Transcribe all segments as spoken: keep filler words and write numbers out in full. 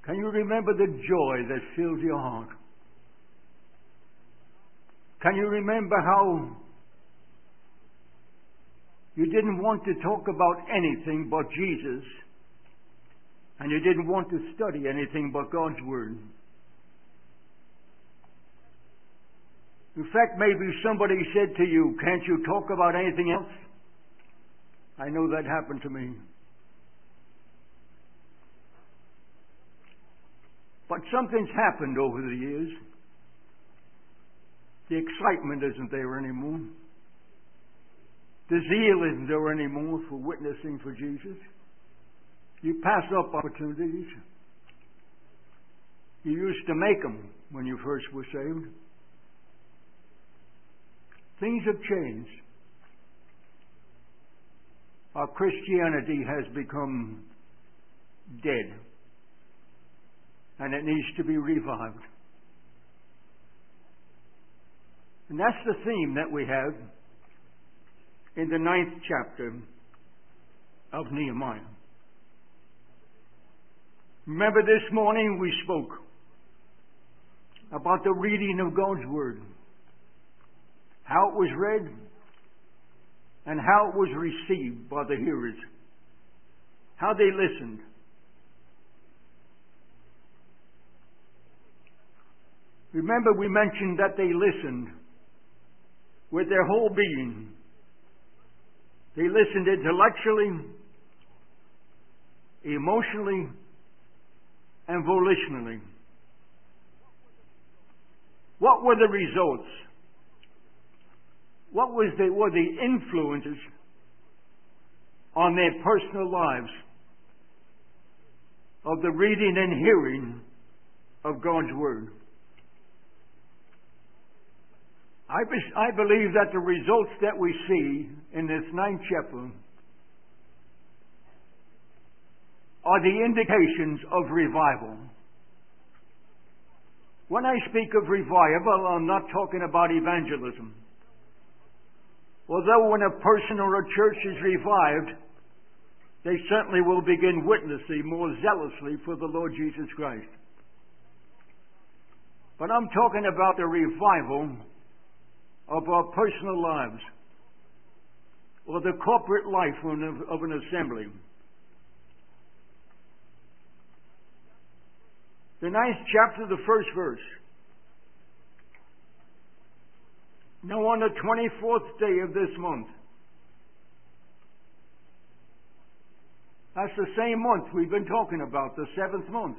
Can you remember the joy that filled your heart? Can you remember how you didn't want to talk about anything but Jesus, and you didn't want to study anything but God's Word? In fact, maybe somebody said to you, "Can't you talk about anything else?" I know that happened to me. But something's happened over the years. The excitement isn't there anymore. The zeal isn't there anymore for witnessing for Jesus. You pass up opportunities. You used to make them when you first were saved. Things have changed. Our Christianity has become dead, and it needs to be revived. And that's the theme that we have in the ninth chapter of Nehemiah. Remember, this morning we spoke about the reading of God's Word, how it was read, and how it was received by the hearers, how they listened. Remember, we mentioned that they listened with their whole being. They listened intellectually, emotionally, and volitionally. What were the results? What was the, were the influences on their personal lives of the reading and hearing of God's Word? I, be- I believe that the results that we see in this ninth chapter are the indications of revival. When I speak of revival, I'm not talking about evangelism. Although when a person or a church is revived, they certainly will begin witnessing more zealously for the Lord Jesus Christ. But I'm talking about the revival of our personal lives, or the corporate life of an assembly. The ninth chapter, the first verse. Now on the twenty-fourth day of this month, that's the same month we've been talking about, the seventh month,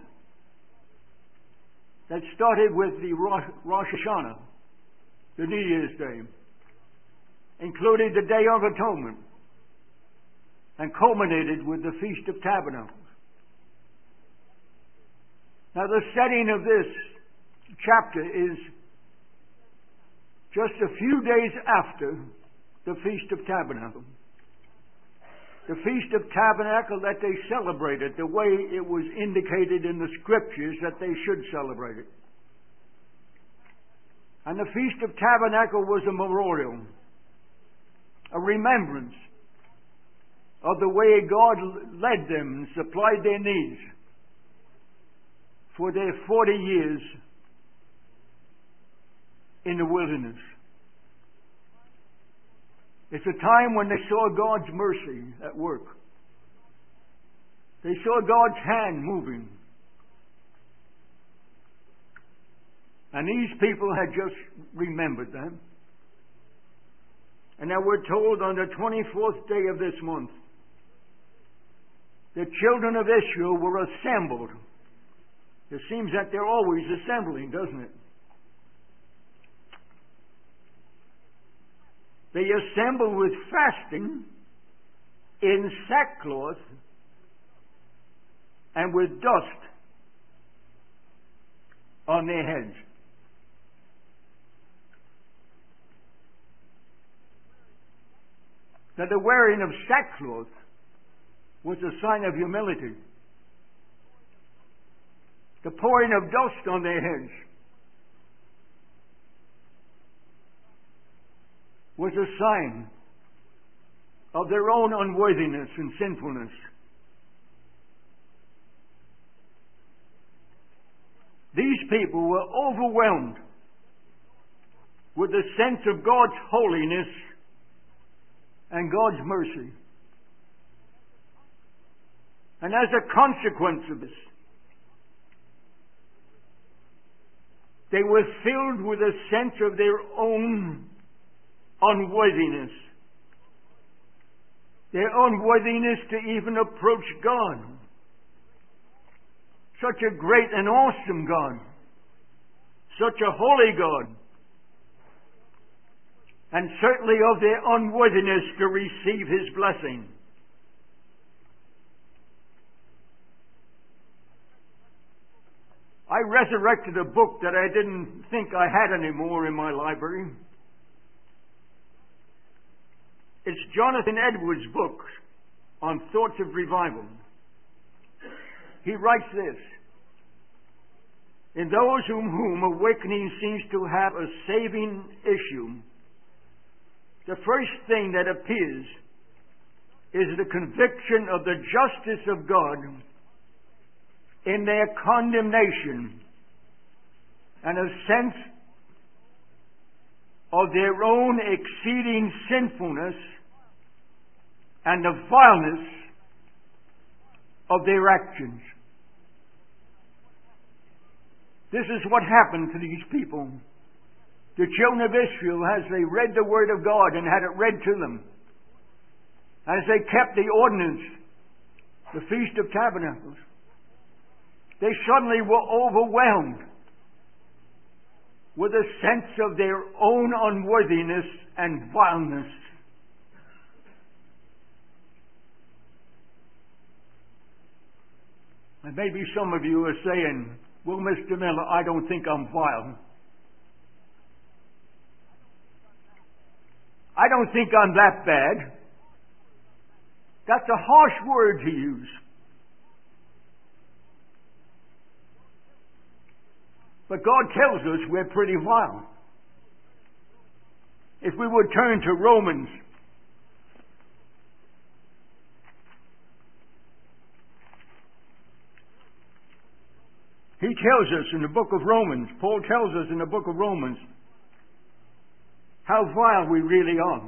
that started with the Rosh Rosh Hashanah, the New Year's Day, included the Day of Atonement, and culminated with the Feast of Tabernacles. Now the setting of this chapter is just a few days after the Feast of Tabernacle. The Feast of Tabernacle that they celebrated the way it was indicated in the Scriptures that they should celebrate it. And the Feast of Tabernacle was a memorial, a remembrance of the way God led them and supplied their needs for their forty years in the wilderness. It's a time when they saw God's mercy at work. They saw God's hand moving. And these people had just remembered them. And now we're told on the twenty-fourth day of this month, the children of Israel were assembled. It seems that they're always assembling, doesn't it? They assembled with fasting, in sackcloth, and with dust on their heads. Now, the wearing of sackcloth was a sign of humility. The pouring of dust on their heads was a sign of their own unworthiness and sinfulness. people were overwhelmed with the sense of God's holiness and God's mercy. And as a consequence of this, they were filled with a sense of their own unworthiness. Their unworthiness to even approach God. Such a great and awesome God. Such a holy God. And certainly of their unworthiness to receive His blessing. I resurrected a book that I didn't think I had anymore in my library. It's Jonathan Edwards' book on Thoughts of Revival. He writes this: in those whom, whom awakening seems to have a saving issue, the first thing that appears is the conviction of the justice of God in their condemnation and a sense of their own exceeding sinfulness and the vileness of their actions. This is what happened to these people, the children of Israel, as they read the Word of God and had it read to them, as they kept the ordinance, the Feast of Tabernacles. They suddenly were overwhelmed with a sense of their own unworthiness and vileness. And maybe some of you are saying, well, Mister Miller, I don't think I'm vile. I don't think I'm that bad. That's a harsh word to use. But God tells us we're pretty vile. If we would turn to Romans He tells us in the book of Romans, Paul tells us in the book of Romans, how vile we really are.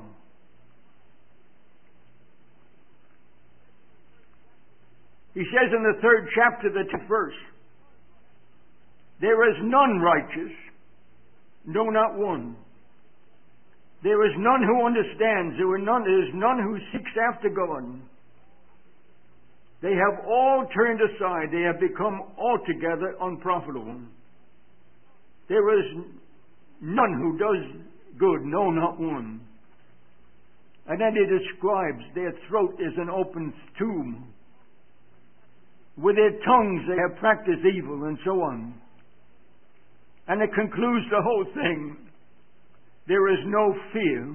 He says in the third chapter, the tenth verse, there is none righteous, no, not one. There is none who understands, there is none, there is none who seeks after God. They have all turned aside. They have become altogether unprofitable. There is none who does good, no, not one. And then he describes their throat is an open tomb. With their tongues they have practiced evil, and so on. And it concludes the whole thing. There is no fear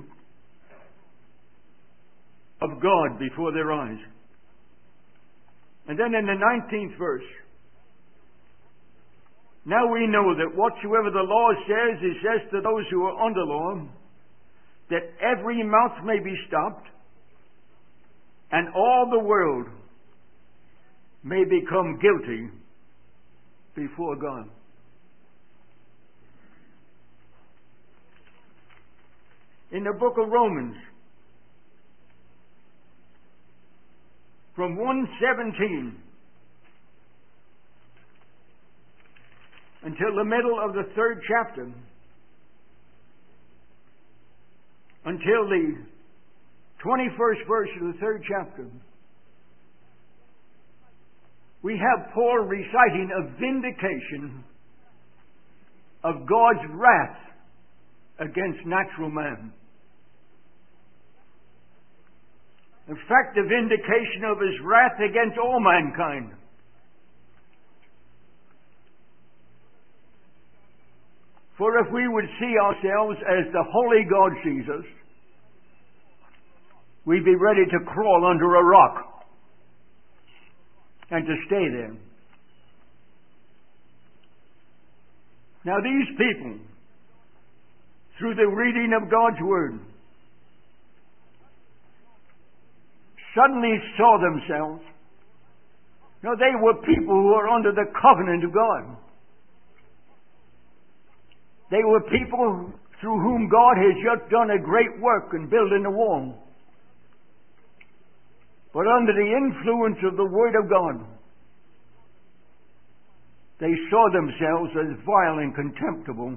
of God before their eyes. And then in the nineteenth verse, now we know that whatsoever the law says, it says to those who are under law, that every mouth may be stopped, and all the world may become guilty before God. In the book of Romans, from one seventeen until the middle of the third chapter, until the twenty-first verse of the third chapter, we have Paul reciting a vindication of God's wrath against natural man. In fact, the vindication of His wrath against all mankind. For if we would see ourselves as the holy God sees us, we'd be ready to crawl under a rock and to stay there. Now these people, through the reading of God's Word, suddenly saw themselves. No, they were people who were under the covenant of God. They were people through whom God has just done a great work in building the wall. But under the influence of the Word of God, they saw themselves as vile and contemptible.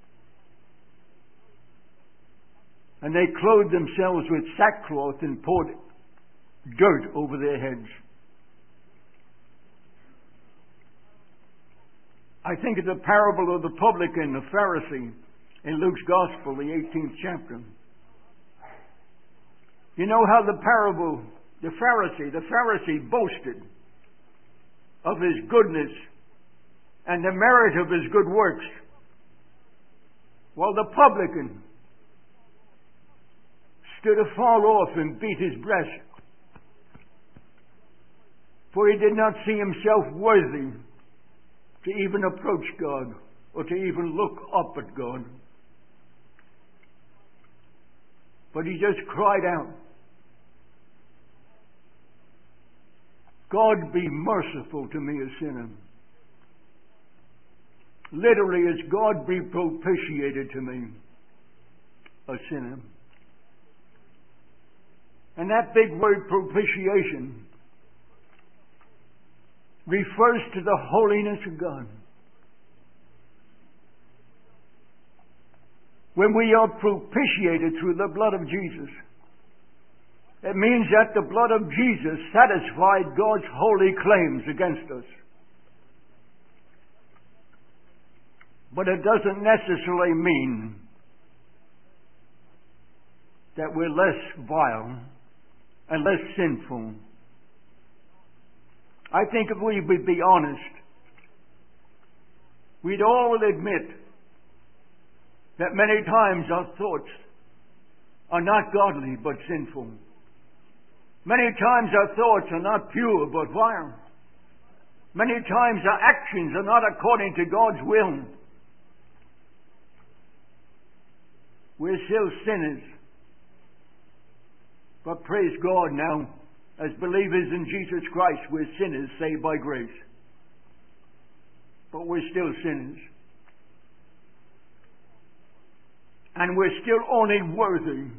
And they clothed themselves with sackcloth and poured dirt over their heads. I think of the parable of the publican, the Pharisee, in Luke's Gospel, the eighteenth chapter. You know how the parable, the Pharisee, the Pharisee boasted of his goodness and the merit of his good works, while the publican stood afar off and beat his breast, for he did not see himself worthy to even approach God or to even look up at God. But he just cried out, God, be merciful to me, a sinner. Literally, it's God be propitiated to me, a sinner. And that big word propitiation refers to the holiness of God. When we are propitiated through the blood of Jesus, it means that the blood of Jesus satisfied God's holy claims against us. But it doesn't necessarily mean that we're less vile and less sinful. I think if we would be honest, we'd all admit that many times our thoughts are not godly but sinful. Many times our thoughts are not pure but vile. Many times our actions are not according to God's will. We're still sinners. But praise God now, as believers in Jesus Christ, we're sinners saved by grace. But we're still sinners. And we're still only worthy,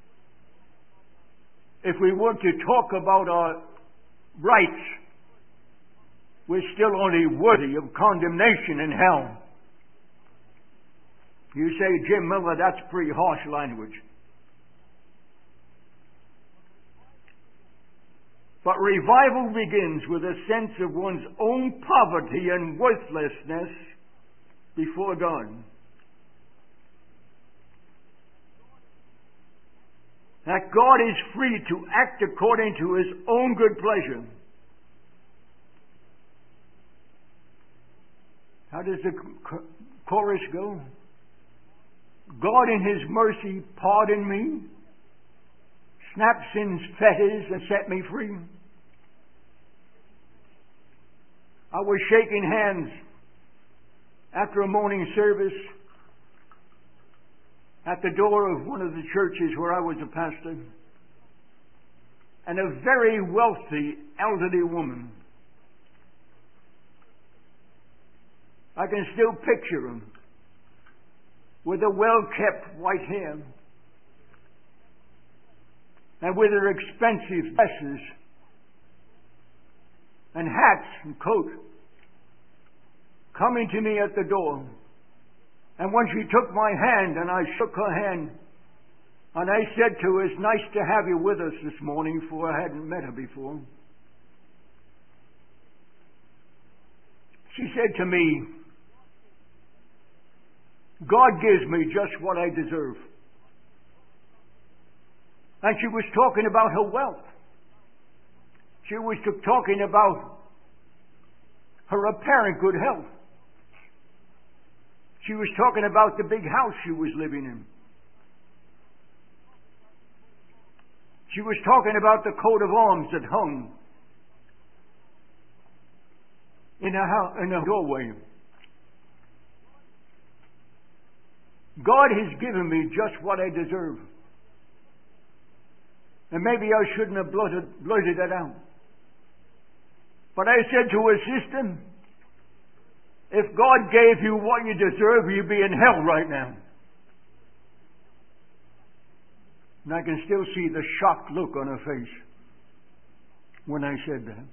if we were to talk about our rights, we're still only worthy of condemnation in hell. You say, Jim Miller, that's pretty harsh language. But revival begins with a sense of one's own poverty and worthlessness before God. That God is free to act according to His own good pleasure. How does the chorus go? God in His mercy pardon me, snap sin's fetters and set me free. I was shaking hands after a morning service at the door of one of the churches where I was a pastor, and a very wealthy elderly woman. I can still picture her with a well-kept white hair and with her expensive dresses and hats and coat, coming to me at the door. And when she took my hand and I shook her hand, and I said to her, it's nice to have you with us this morning, for I hadn't met her before. She said to me, God gives me just what I deserve. And she was talking about her wealth. She was talking about her apparent good health. She was talking about the big house she was living in. She was talking about the coat of arms that hung in a, house, in a doorway. God has given me just what I deserve. And maybe I shouldn't have blurted, blurted that out. But I said to her, sister, If God gave you what you deserve, you'd be in hell right now. And I can still see the shocked look on her face when I said that.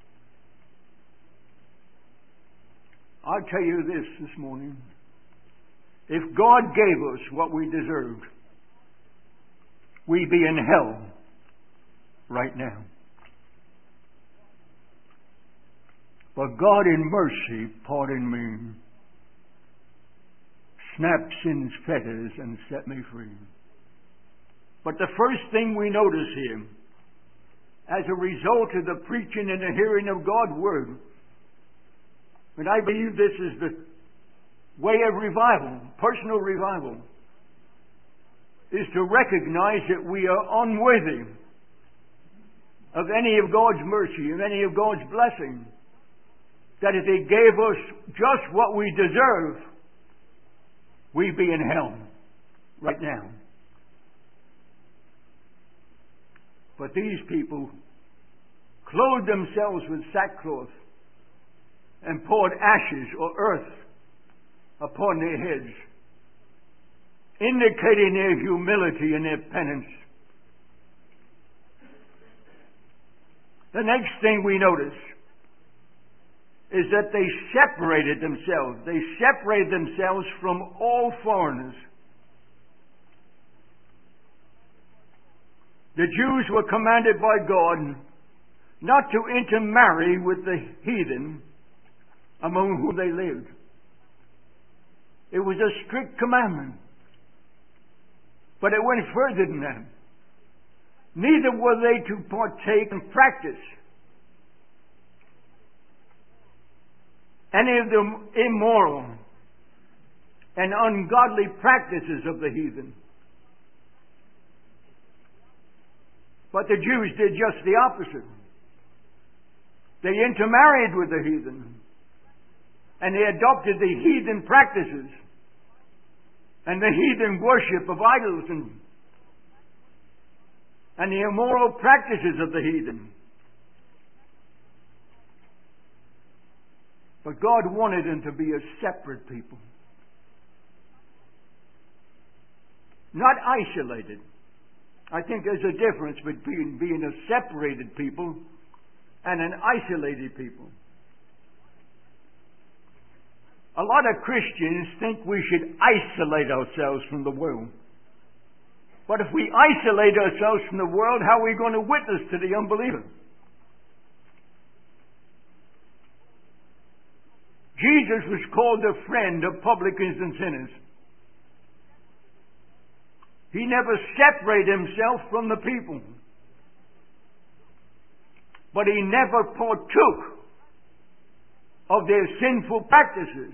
I'll tell you this this morning. If God gave us what we deserved, we'd be in hell right now. But God in mercy pardoned me, snapped sin's fetters, and set me free. But the first thing we notice here, as a result of the preaching and the hearing of God's Word, and I believe this is the way of revival, personal revival, is to recognize that we are unworthy of any of God's mercy, of any of God's blessing. That if He gave us just what we deserve, we'd be in hell right now. But these people clothed themselves with sackcloth and poured ashes or earth upon their heads, indicating their humility and their penance. The next thing we notice is that they separated themselves. They separated themselves from all foreigners. The Jews were commanded by God not to intermarry with the heathen among whom they lived. It was a strict commandment. But it went further than that. Neither were they to partake and practice any of the immoral and ungodly practices of the heathen. But the Jews did just the opposite. They intermarried with the heathen, and they adopted the heathen practices and the heathen worship of idols and, and the immoral practices of the heathen. But God wanted them to be a separate people, not isolated. I think there's a difference between being a separated people and an isolated people. A lot of Christians think we should isolate ourselves from the world. But if we isolate ourselves from the world, how are we going to witness to the unbeliever? Jesus was called the friend of publicans and sinners. He never separated himself from the people. But he never partook of their sinful practices.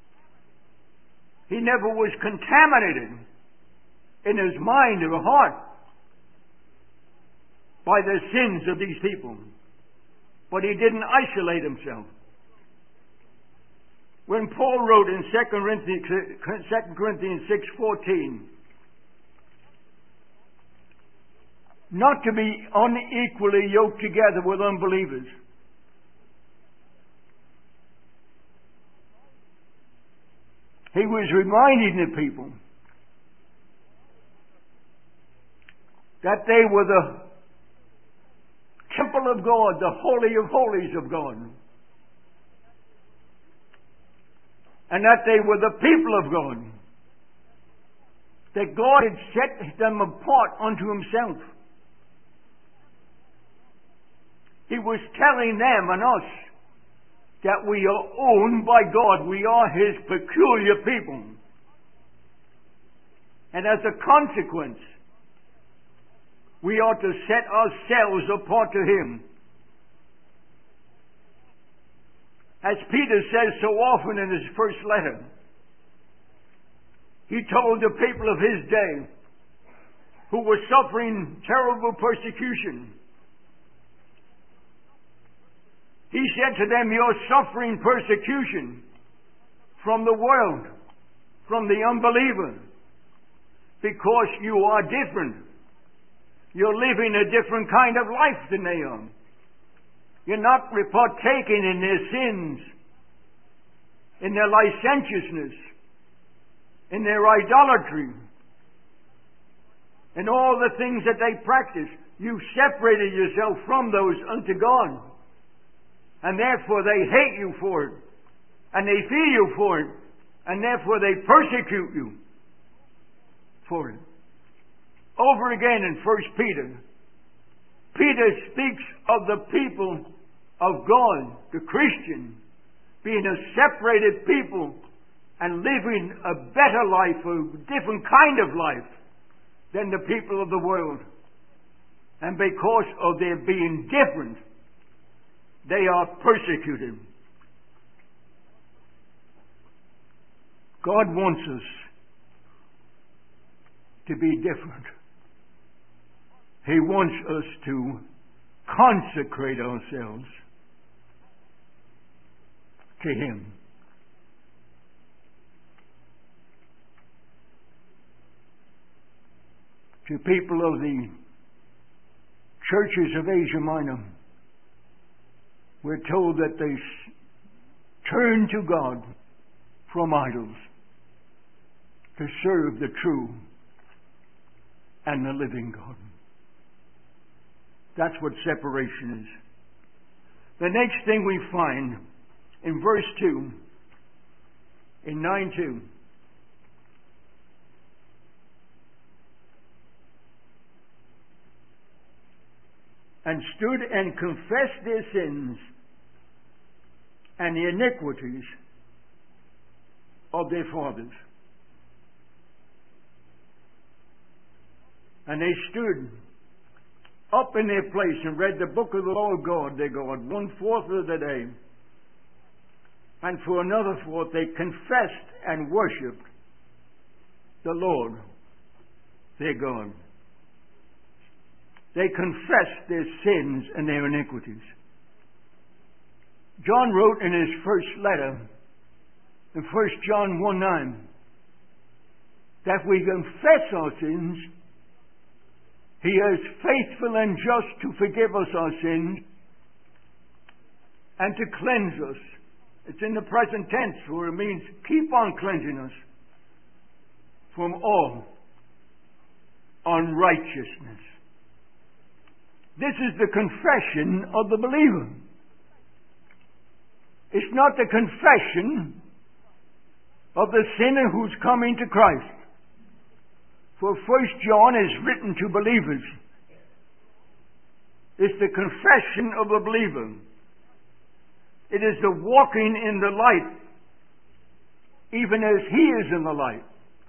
He never was contaminated in his mind or heart by the sins of these people. But he didn't isolate himself. When Paul wrote in Second Corinthians six fourteen, not to be unequally yoked together with unbelievers. He was reminding the people that they were the temple of God, the holy of holies of God, and that they were the people of God, that God had set them apart unto Himself. He was telling them and us that we are owned by God. We are His peculiar people. And as a consequence, we ought to set ourselves apart to Him. As Peter says so often in his first letter, he told the people of his day who were suffering terrible persecution, he said to them, you're suffering persecution from the world, from the unbeliever, because you are different. You're living a different kind of life than they are. You're not partaking in their sins. in their licentiousness, in their idolatry, in all the things that they practice. You've separated yourself from those unto God. And therefore they hate you for it. And they fear you for it. And therefore they persecute you for it. Over again in First Peter, Peter speaks of the people of God, the Christian, being a separated people and living a better life, a different kind of life than the people of the world. And because of their being different, they are persecuted. God wants us to be different. He wants us to consecrate ourselves to Him. To people of the churches of Asia Minor, we're told that they s- turn to God from idols to serve the true and the living God. That's what separation is. The next thing we find in verse two, in nine two, and stood and confessed their sins and the iniquities of their fathers. And they stood up in their place and read the book of the law of God, their God, one fourth of the day. And for another fourth they confessed and worshipped the Lord, their God. They confessed their sins and their iniquities. John wrote in his first letter, in First John one nine, that if we confess our sins, He is faithful and just to forgive us our sins and to cleanse us. It's in the present tense, where it means keep on cleansing us from all unrighteousness. This is the confession of the believer. It's not the confession of the sinner who's coming to Christ. For First John is written to believers. It's the confession of a believer. It is the walking in the light, even as He is in the light.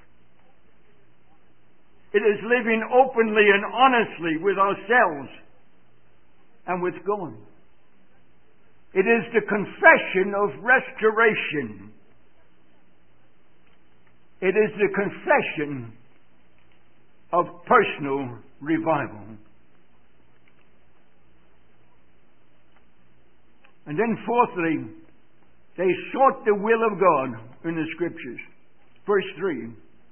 It is living openly and honestly with ourselves and with God. It is the confession of restoration. It is the confession of personal revival. And then fourthly, they sought the will of God in the Scriptures. Verse three.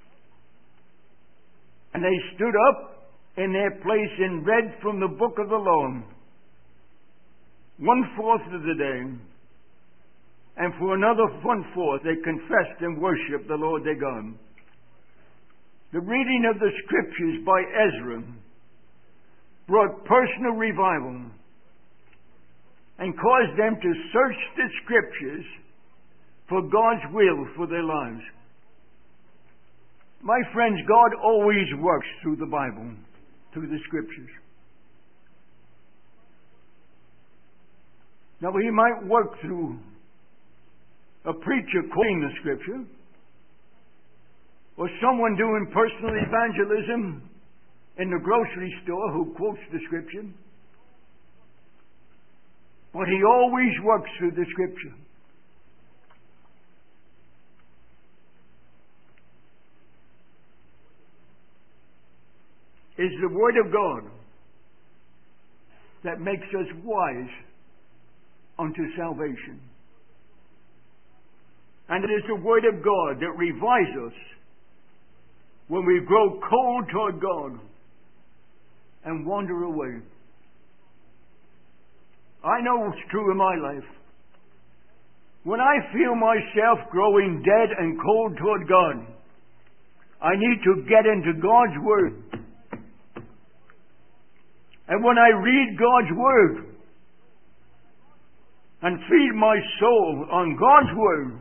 And they stood up in their place and read from the book of the law one fourth of the day, and for another one fourth they confessed and worshipped the Lord their God. The reading of the Scriptures by Ezra brought personal revival and caused them to search the Scriptures for God's will for their lives. My friends, God always works through the Bible, through the Scriptures. Now, He might work through a preacher quoting the Scripture, or someone doing personal evangelism in the grocery store who quotes the Scripture. But He always works through the Scripture. It's the Word of God that makes us wise unto salvation. And it is the Word of God that revives us when we grow cold toward God and wander away. I know it's true in my life. When I feel myself growing dead and cold toward God, I need to get into God's Word. And when I read God's Word and feed my soul on God's Word,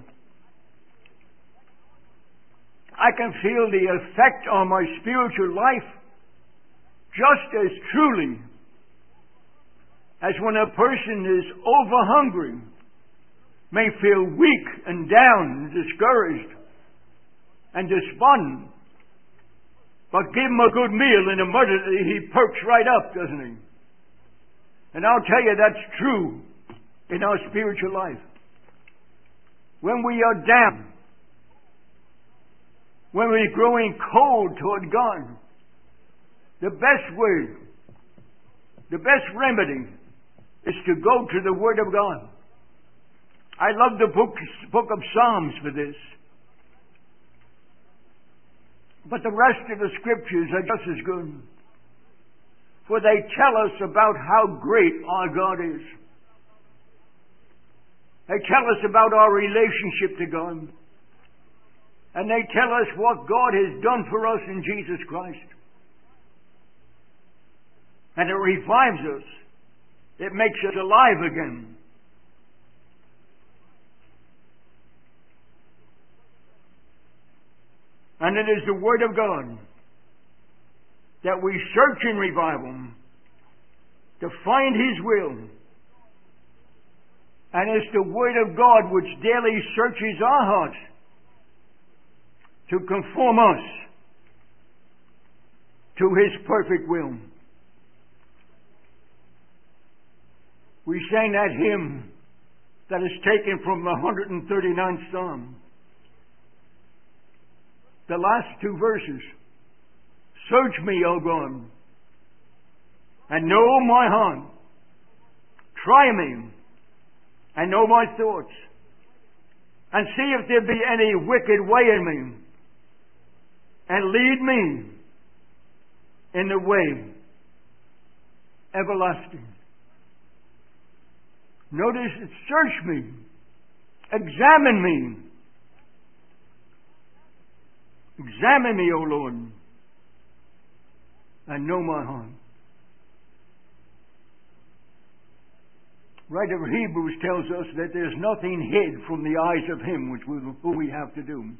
I can feel the effect on my spiritual life just as truly as when a person is over-hungry, may feel weak and down and discouraged and despondent. But give him a good meal and immediately he perks right up, doesn't he? And I'll tell you that's true in our spiritual life. When we are down, when we're growing cold toward God, the best way, the best remedy is to go to the Word of God. I love the book, book of Psalms for this. But the rest of the Scriptures are just as good. For they tell us about how great our God is. They tell us about our relationship to God. And they tell us what God has done for us in Jesus Christ. And it revives us. It makes us alive again. And it is the Word of God that we search in revival to find His will. And it's the Word of God which daily searches our hearts to conform us to His perfect will. We sang that hymn that is taken from the one hundred thirty-ninth Psalm. The last two verses. Search me, O God, and know my heart. Try me, and know my thoughts. And see if there be any wicked way in me. And lead me in the way everlasting. Notice it, search me. Examine me. Examine me, O Lord, and know my heart. Writer of Hebrews tells us that there's nothing hid from the eyes of Him which we, who we have to do.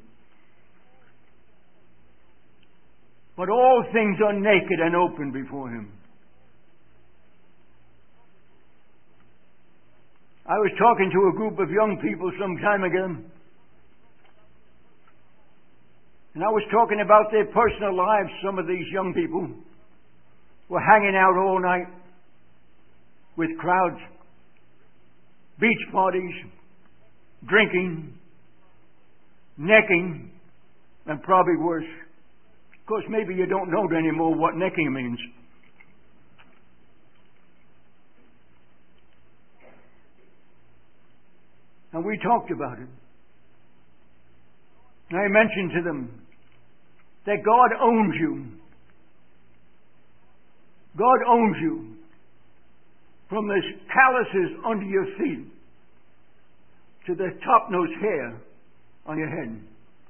But all things are naked and open before Him. I was talking to a group of young people some time ago. And I was talking about their personal lives. Some of these young people were hanging out all night with crowds, beach parties, drinking, necking, and probably worse. Of course, maybe you don't know anymore what necking means. And we talked about it. And I mentioned to them that God owns you. God owns you from the calluses under your feet to the topmost hair on your head.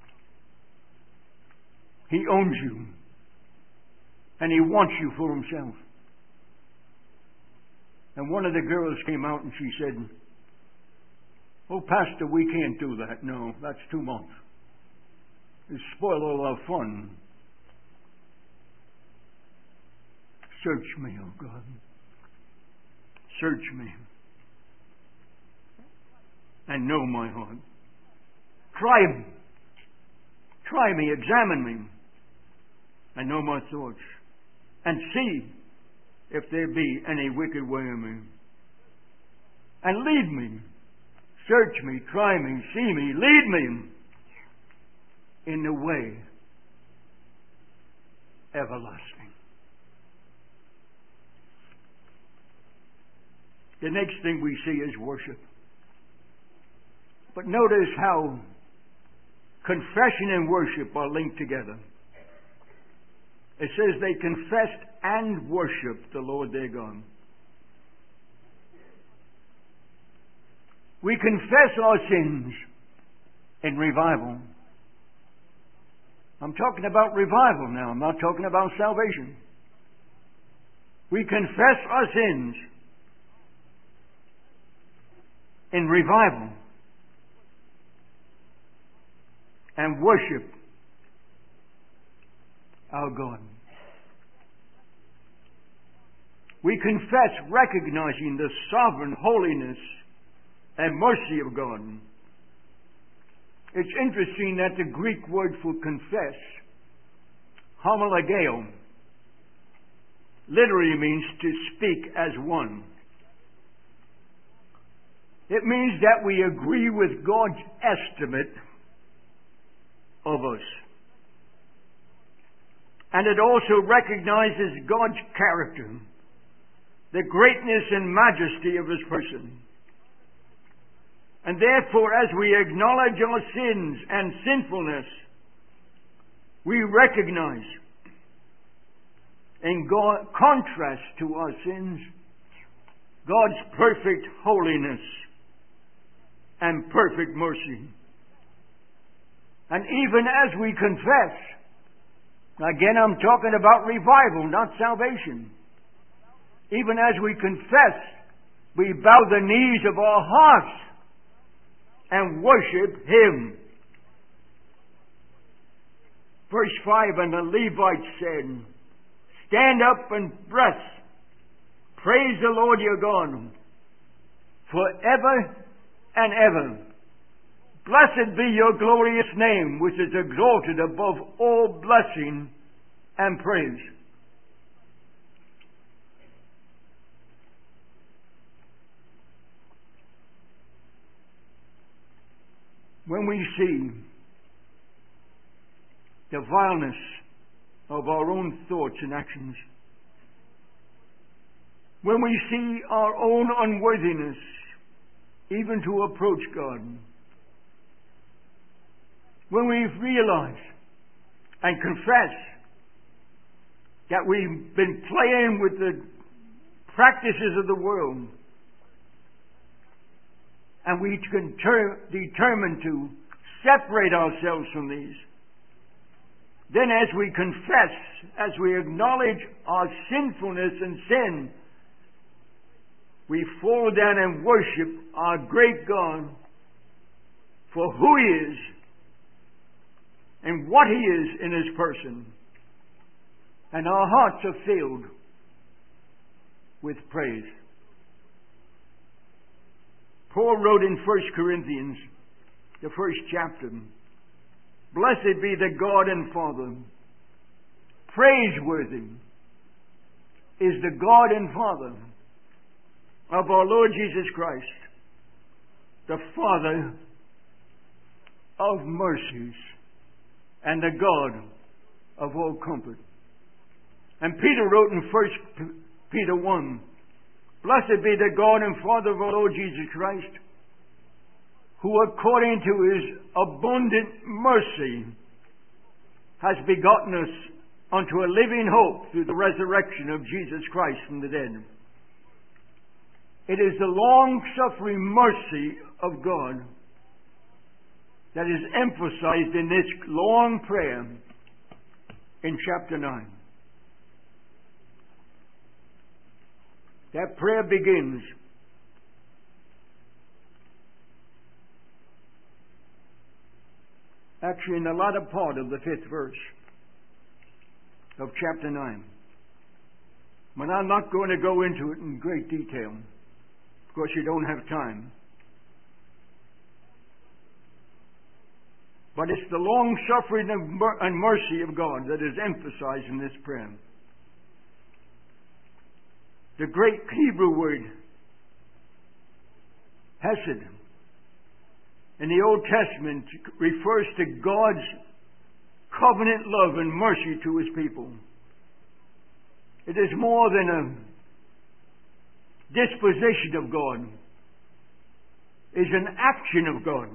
He owns you. And He wants you for Himself. And one of the girls came out and she said, "Oh, Pastor, we can't do that. No, that's too much. It spoil all our fun." Search me, oh God. Search me. And know my heart. Try me. Try me, examine me. And know my thoughts. And see if there be any wicked way in me. And lead me. Search me, try me, see me, lead me in the way everlasting. The next thing we see is worship. But notice how confession and worship are linked together. It says they confessed and worshiped the Lord their God. We confess our sins in revival. I'm talking about revival now. I'm not talking about salvation. We confess our sins in revival and worship our God. We confess recognizing the sovereign holiness and mercy of God. It's interesting that the Greek word for confess, homologeo, literally means to speak as one. It means that we agree with God's estimate of us. And it also recognizes God's character, the greatness and majesty of His person. And therefore, as we acknowledge our sins and sinfulness, we recognize, in God, contrast to our sins, God's perfect holiness and perfect mercy. And even as we confess, again I'm talking about revival, not salvation. Even as we confess, we bow the knees of our hearts and worship Him. Verse five, and the Levites said, stand up and bless, praise the Lord your God, forever and ever. Blessed be your glorious name, which is exalted above all blessing and praise. When we see the vileness of our own thoughts and actions, when we see our own unworthiness even to approach God, when we realize and confess that we've been playing with the practices of the world, and we can ter- determine to separate ourselves from these, then as we confess, as we acknowledge our sinfulness and sin, we fall down and worship our great God for who He is and what He is in His person. And our hearts are filled with praise. Paul wrote in First Corinthians, the first chapter, blessed be the God and Father, praiseworthy is the God and Father of our Lord Jesus Christ, the Father of mercies and the God of all comfort. And Peter wrote in First Peter one, blessed be the God and Father of our Lord Jesus Christ, who according to His abundant mercy has begotten us unto a living hope through the resurrection of Jesus Christ from the dead. It is the long-suffering mercy of God that is emphasized in this long prayer in chapter nine. That prayer begins, actually in the latter part of the fifth verse of chapter nine. But I'm not going to go into it in great detail. Of course, you don't have time. But it's the long-suffering and mercy of God that is emphasized in this prayer. The great Hebrew word, hesed, in the Old Testament refers to God's covenant love and mercy to His people. It is more than a disposition of God. It is an action of God.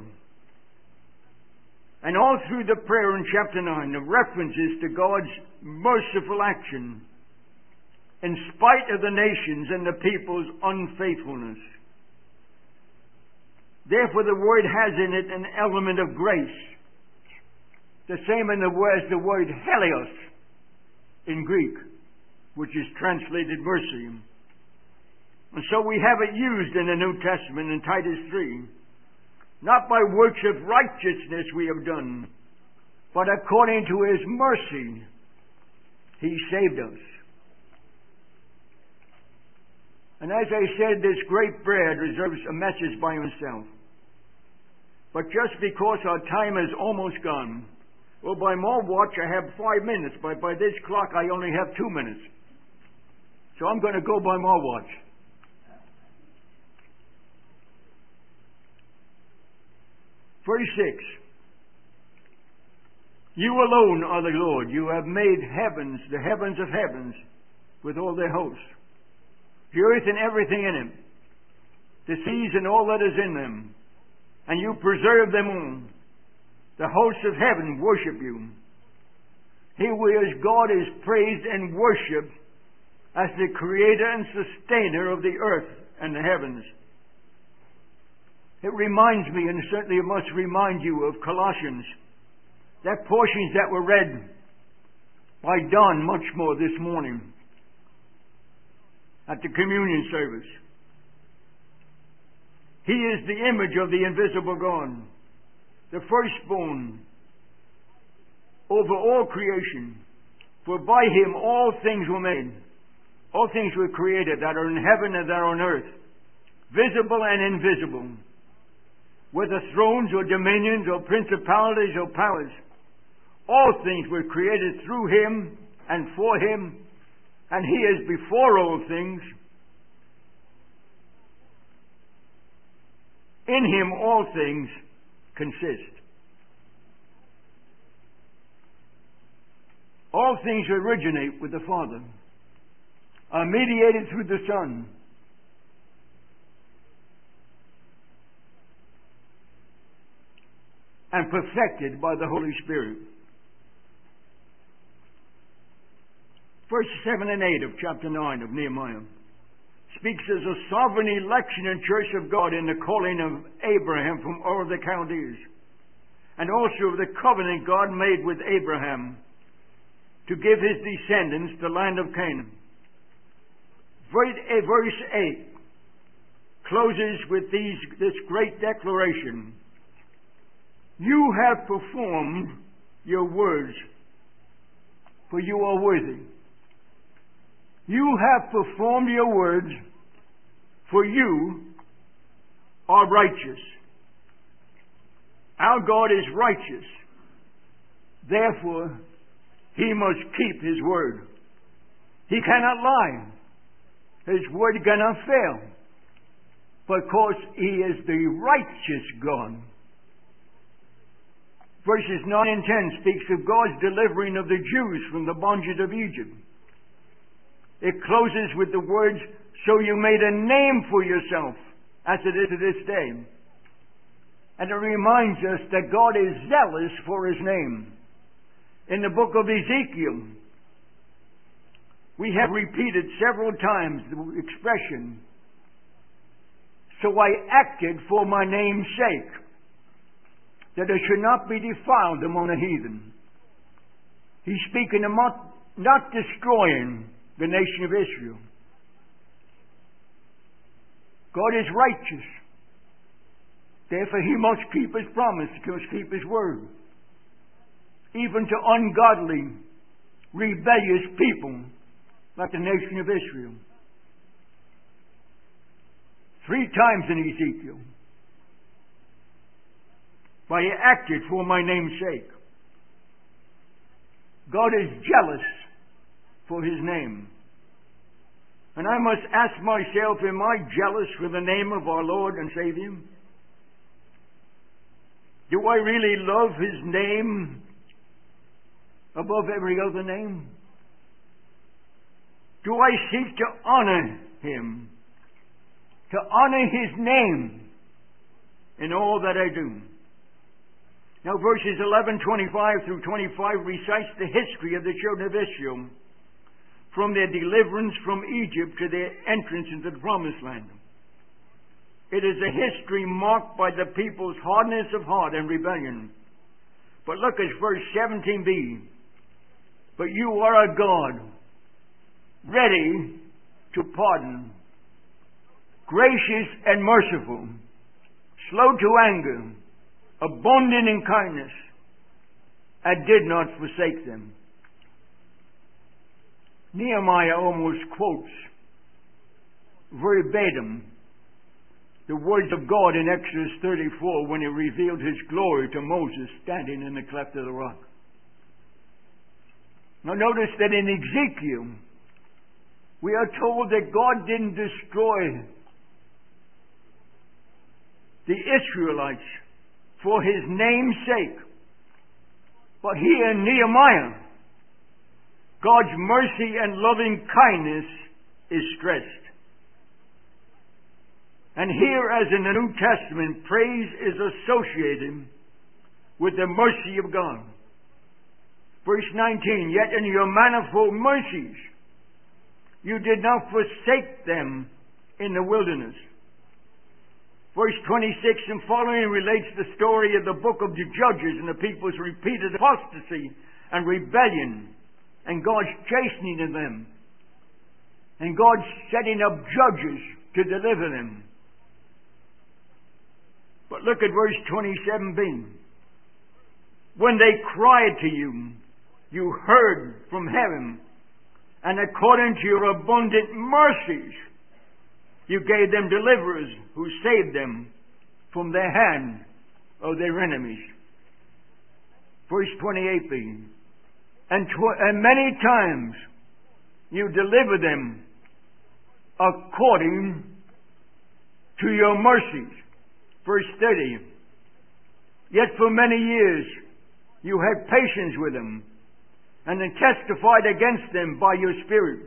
And all through the prayer in chapter nine, the references to God's merciful action in spite of the nations and the people's unfaithfulness. Therefore the word has in it an element of grace. The same in the word as the word helios in Greek, which is translated mercy. And so we have it used in the New Testament in Titus three. Not by works of righteousness we have done, but according to His mercy He saved us. And as I said, this great bread reserves a message by himself. But just because our time is almost gone, well, by my watch I have five minutes, but by this clock I only have two minutes. So I'm going to go by my watch. Verse six. You alone are the Lord. You have made heavens, the heavens of heavens, with all their hosts, the earth and everything in it, the seas and all that is in them, and you preserve them all. The hosts of heaven worship you. He who is God is praised and worshipped as the creator and sustainer of the earth and the heavens. It reminds me, and certainly it must remind you, of Colossians, that portions that were read by Don much more this morning at the communion service. He is the image of the invisible God, the firstborn over all creation. For by Him all things were made. All things were created that are in heaven and that are on earth, visible and invisible, whether thrones or dominions or principalities or powers. All things were created through Him and for Him, and He is before all things. In Him all things consist. All things originate with the Father, are mediated through the Son, and perfected by the Holy Spirit. Verse seven and eight of chapter nine of Nehemiah speaks as a sovereign election and church of God in the calling of Abraham from Ur of the Chaldees, and also of the covenant God made with Abraham to give his descendants the land of Canaan. Verse eight closes with these, this great declaration. You have performed your words, for you are worthy. You have performed your words, for you are righteous. Our God is righteous. Therefore, He must keep His word. He cannot lie. His word cannot fail, because He is the righteous God. Verses nine and ten speaks of God's delivering of the Jews from the bondage of Egypt. It closes with the words, so you made a name for yourself, as it is to this day. And it reminds us that God is zealous for His name. In the book of Ezekiel, we have repeated several times the expression, so I acted for my name's sake, that it should not be defiled among the heathen. He's speaking of not, not destroying the nation of Israel. God is righteous. Therefore He must keep His promise, He must keep His word. Even to ungodly, rebellious people like the nation of Israel. Three times in Ezekiel. But He acted for my name's sake. God is jealous for His name. And I must ask myself, am I jealous for the name of our Lord and Savior? Do I really love His name above every other name? Do I seek to honor Him, to honor His name in all that I do? Now verses eleven, twenty-five through twenty-five recites the history of the children of Israel from their deliverance from Egypt to their entrance into the promised land. It is a history marked by the people's hardness of heart and rebellion. But look at verse seventeen b. But you are a God ready to pardon, gracious and merciful, slow to anger, abundant in kindness, and did not forsake them. Nehemiah almost quotes verbatim the words of God in Exodus thirty-four when he revealed his glory to Moses standing in the cleft of the rock. Now notice that in Ezekiel, we are told that God didn't destroy the Israelites for his name's sake. But here in Nehemiah, God's mercy and loving kindness is stressed. And here, as in the New Testament, praise is associated with the mercy of God. Verse nineteen, yet in your manifold mercies, you did not forsake them in the wilderness. Verse twenty-six and following relates the story of the book of the Judges and the people's repeated apostasy and rebellion, and God's chastening of them, and God's setting up judges to deliver them. But look at verse twenty-seven b. When they cried to you, you heard from heaven, and according to your abundant mercies, you gave them deliverers who saved them from the hand of their enemies. Verse twenty-eight b. And, tw- and many times you deliver them according to your mercies. Verse thirty. Yet for many years you had patience with them, and then testified against them by your Spirit.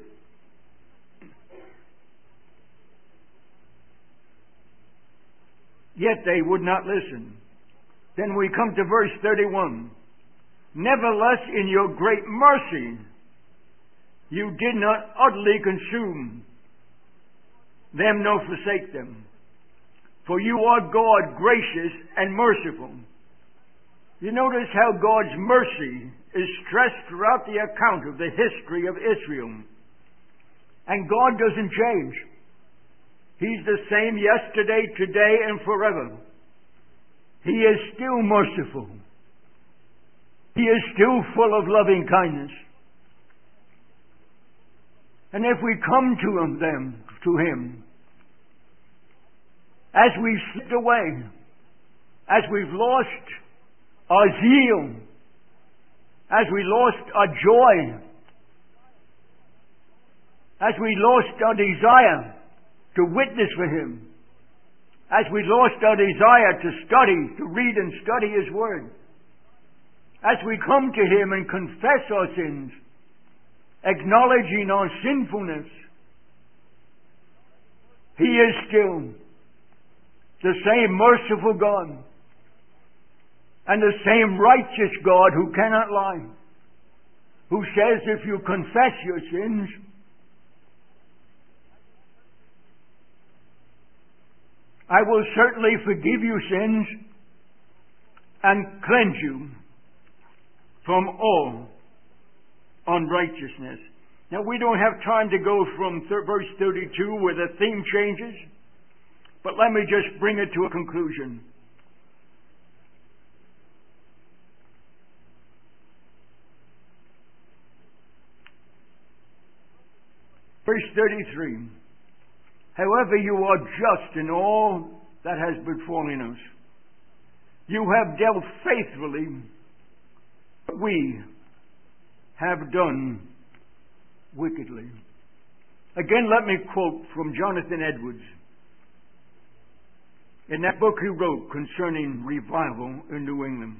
Yet they would not listen. Then we come to verse thirty-one. Nevertheless, in your great mercy, you did not utterly consume them nor forsake them. For you are God, gracious and merciful. You notice how God's mercy is stressed throughout the account of the history of Israel. And God doesn't change. He's the same yesterday, today, and forever. He is still merciful. He is still full of loving kindness. And if we come to him, then, to him, as we've slipped away, as we've lost our zeal, as we lost our joy, as we lost our desire to witness for him, as we lost our desire to study, to read and study his word, as we come to him and confess our sins, acknowledging our sinfulness, he is still the same merciful God and the same righteous God who cannot lie, who says if you confess your sins, I will certainly forgive you sins and cleanse you from all unrighteousness. Now, we don't have time to go from th- verse thirty-two where the theme changes, but let me just bring it to a conclusion. Verse thirty-three. However, you are just in all that has befallen us. You have dealt faithfully, but we have done wickedly. Again, let me quote from Jonathan Edwards. In that book he wrote concerning revival in New England,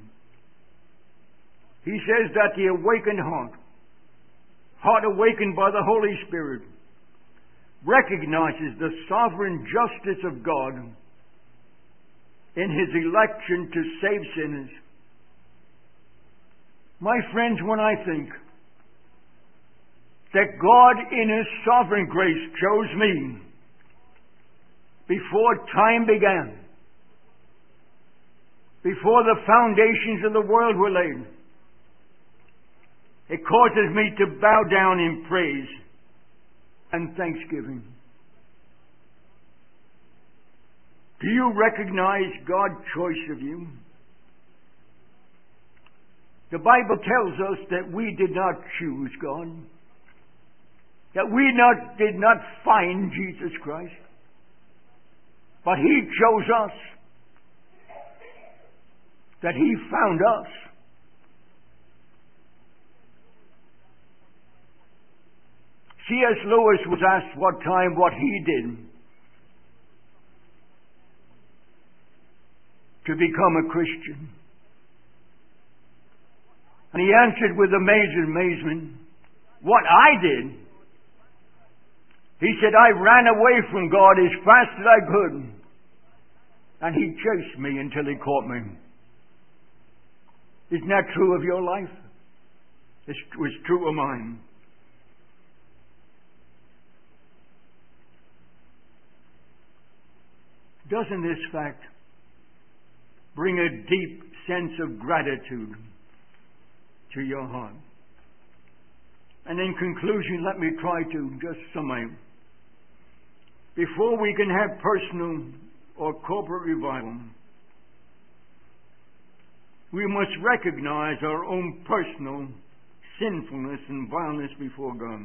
he says that the awakened heart, heart awakened by the Holy Spirit, recognizes the sovereign justice of God in his election to save sinners. My friends, when I think that God in his sovereign grace chose me before time began, before the foundations of the world were laid. It causes me to bow down in praise and thanksgiving. Do you recognize God's choice of you? The Bible tells us that we did not choose God, that we not, did not find Jesus Christ, but He chose us, that He found us. C S Lewis was asked what time what he did to become a Christian. And he answered with amazing amazement, what I did. He said, I ran away from God as fast as I could, and He chased me until He caught me. Isn't that true of your life? It was true of mine. Doesn't this fact bring a deep sense of gratitude to your heart? And in conclusion, let me try to just sum up. Before we can have personal or corporate revival, we must recognize our own personal sinfulness and vileness before God.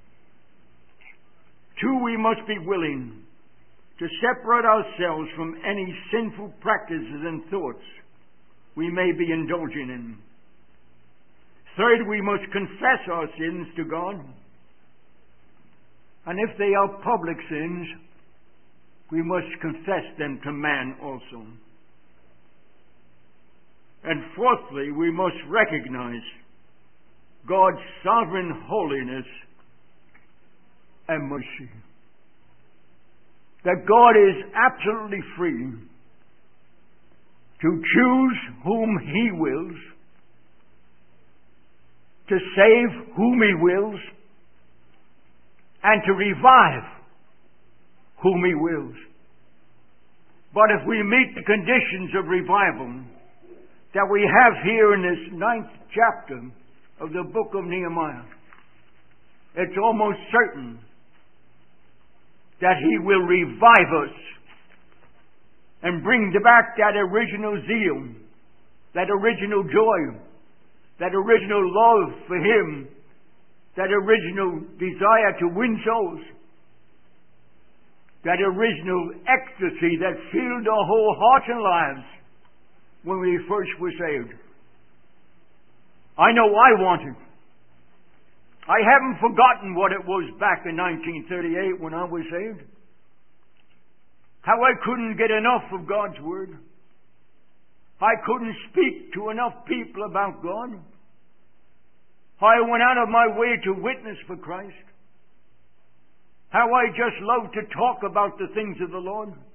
Two, we must be willing to separate ourselves from any sinful practices and thoughts we may be indulging in. Third, we must confess our sins to God. And if they are public sins, we must confess them to man also. And fourthly, we must recognize God's sovereign holiness and mercy. That God is absolutely free to choose whom He wills, to save whom He wills, and to revive whom He wills. But if we meet the conditions of revival that we have here in this ninth chapter of the book of Nehemiah, it's almost certain that He will revive us and bring back that original zeal, that original joy, that original love for Him, that original desire to win souls, that original ecstasy that filled our whole hearts and lives when we first were saved. I know I want it. I haven't forgotten what it was back in nineteen thirty-eight when I was saved. How I couldn't get enough of God's Word. I couldn't speak to enough people about God. How I went out of my way to witness for Christ. How I just loved to talk about the things of the Lord.